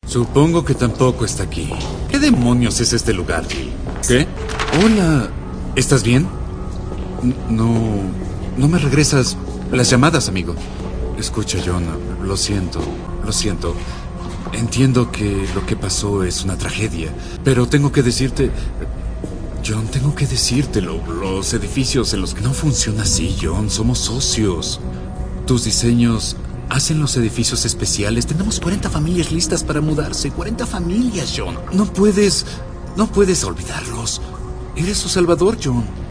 Supongo que tampoco está aquí. ¿Qué demonios es este lugar, Jill? ¿Qué? Hola. ¿Estás bien? No me regresas las llamadas, amigo. Escucha, John, lo siento. Entiendo que lo que pasó es una tragedia, pero tengo que decirte... John, tengo que decírtelo. Los edificios en los que no funciona así, John. Somos socios. Tus diseños hacen los edificios especiales. Tenemos 40 familias listas para mudarse. 40 familias, John. No puedes olvidarlos. Eres su salvador, John.